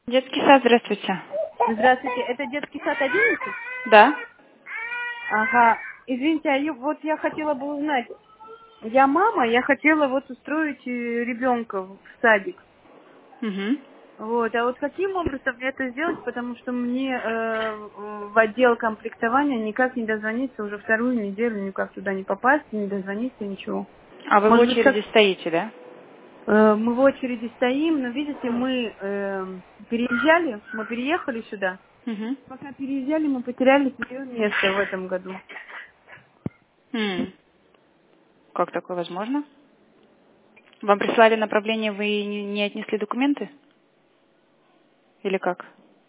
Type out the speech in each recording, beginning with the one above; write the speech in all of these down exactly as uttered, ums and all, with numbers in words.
Детский сад, здравствуйте. Здравствуйте, это детский сад одиннадцать? Да. Ага. Извините, а я- вот я хотела бы узнать. Я мама, я хотела вот устроить э, ребенка в садик. Угу. Вот, а вот каким образом мне это сделать, потому что мне э, в отдел комплектования никак не дозвониться, уже вторую неделю никак туда не попасть, не дозвониться, ничего. А вы в Может быть, как очереди стоите, да? э, мы в очереди стоим, но видите, мы э, переезжали, мы переехали сюда. Угу. Пока переезжали, мы потеряли свое место в этом году. М. Как такое возможно? Вам прислали направление, вы не не отнесли документы? Или как?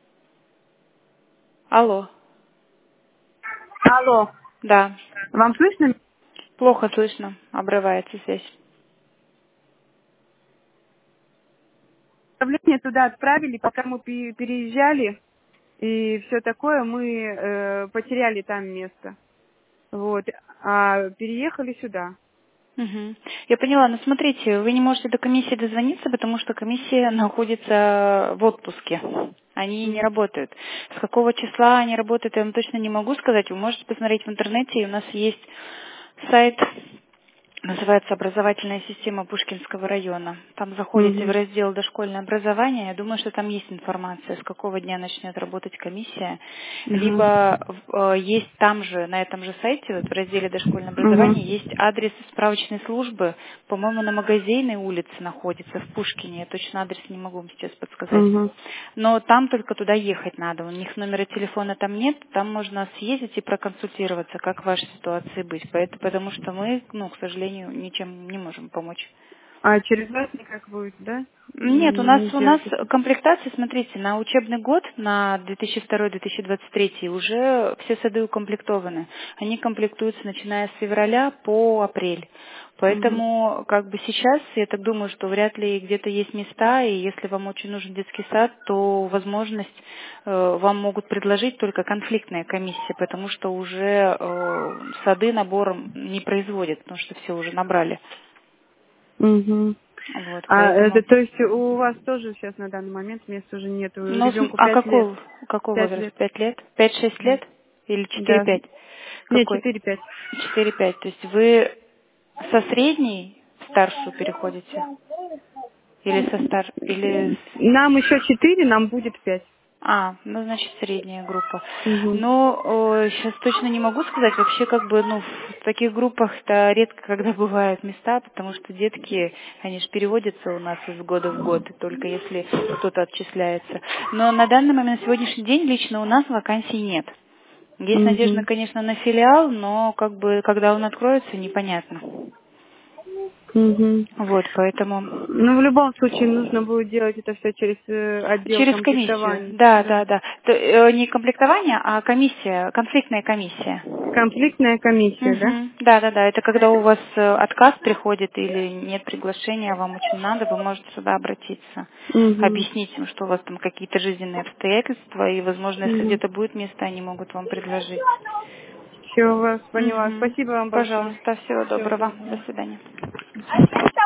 Алло. Алло, Да. вам слышно? Плохо слышно. Обрывается связь. Направление туда отправили, пока мы пе- переезжали и все такое, мы э, потеряли там место. Вот, а переехали сюда. Угу. Я поняла, но смотрите, вы не можете до комиссии дозвониться, потому что комиссия находится в отпуске. Они не М, работают. С какого числа они работают, я вам точно не могу сказать. Вы можете посмотреть в интернете, и у нас есть сайт, называется «Образовательная система Пушкинского района». Там заходите в мгм, раздел «Дошкольное образование». Я думаю, что там есть информация, с какого дня начнет работать комиссия. мгм, Либо э, есть там же, на этом же сайте, вот в разделе «Дошкольное мгм, образование», есть адрес справочной службы. По-моему, на Магазинной улице находится, в Пушкине. Я точно адрес не могу вам сейчас подсказать. мгм, Но там только туда ехать надо. У них номера телефона там нет. Там можно съездить и проконсультироваться, как в вашей ситуации быть. Поэтому, потому что мы, ну, к сожалению, ничем не можем помочь. А через вас никак будет, да? Нет, у М, нас Не у нас сделать это. комплектация, смотрите, на учебный год, на две тысячи второй — две тысячи двадцать третий уже все сады укомплектованы. Они комплектуются начиная с февраля по апрель. Мгм, Поэтому как бы сейчас, я так думаю, что вряд ли где-то есть места, и если вам очень нужен детский сад, то возможность э, вам могут предложить только конфликтная комиссия, потому что уже э, сады набором не производят, потому что все уже набрали. мгм. Вот, А это поэтому. то есть у вас тоже сейчас на данный момент места уже нету, Ну, см- ребенку а пять лет. какой, какой Пять возраст? лет. Пять лет? Пять-шесть Мгм. лет? Или Да. четыре-пять? Не, Какой? четыре-пять. Четыре-пять. То есть вы со средней в старшую переходите? Или со стар... Или с... Нам еще четыре, нам будет пять. А, ну, значит, средняя группа. Мгм. Но сейчас точно не могу сказать. Вообще, как бы, ну, в таких группах-то редко когда бывают места, потому что детки, они же переводятся у нас из года в год, и только если кто-то отчисляется. Но на данный момент, на сегодняшний день, лично у нас вакансий нет. Есть надежда, Мгм. конечно, на филиал, но как бы, когда он откроется, непонятно. Мгм. Вот, поэтому Ну, в любом случае, нужно будет делать это все через э, отдел через комиссию. комплектования. Да, Да. да, да. То, э, не комплектование, а комиссия, конфликтная комиссия. Конфликтная комиссия, да? Мгм. Да, да, да. Это когда у вас э, отказ приходит или нет приглашения, а вам очень надо, вы можете сюда обратиться, Угу. объяснить им, что у вас там какие-то жизненные обстоятельства, и, возможно, если Угу. где-то будет место, они могут вам предложить. Все, вас поняла. Мгм. Спасибо вам большое. Пожалуйста, всего Всего доброго. До доброго. свидания.